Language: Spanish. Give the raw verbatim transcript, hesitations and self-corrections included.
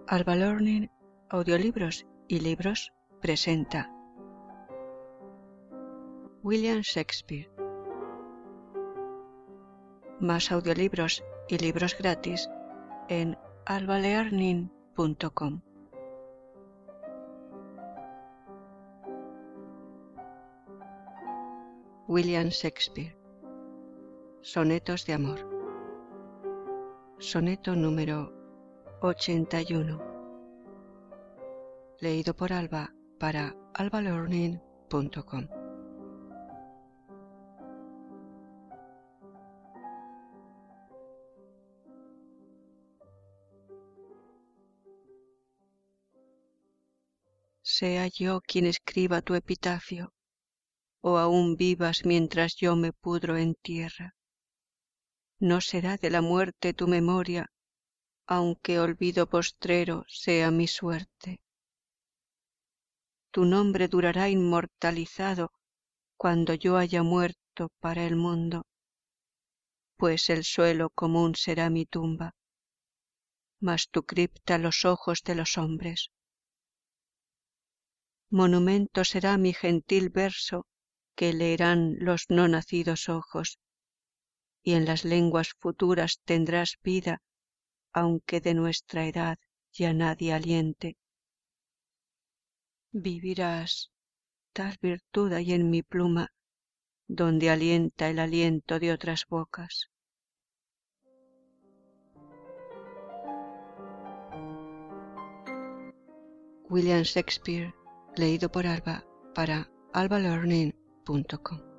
Alba Learning, Audiolibros y Libros presenta William Shakespeare. Más audiolibros y libros gratis en alba learning punto com. William Shakespeare. Sonetos de amor. Soneto número ochenta y uno. Leído por Alba para alba learning punto com. Sea yo quien escriba tu epitafio, o aún vivas mientras yo me pudro en tierra. No será de la muerte tu memoria, aunque olvido postrero sea mi suerte. Tu nombre durará inmortalizado cuando yo haya muerto para el mundo, pues el suelo común será mi tumba, mas tu cripta los ojos de los hombres. Monumento será mi gentil verso que leerán los no nacidos ojos, y en las lenguas futuras tendrás vida, aunque de nuestra edad ya nadie aliente. Vivirás, tal virtud hay en mi pluma, donde alienta el aliento de otras bocas. William Shakespeare, leído por Alba para alba learning punto com.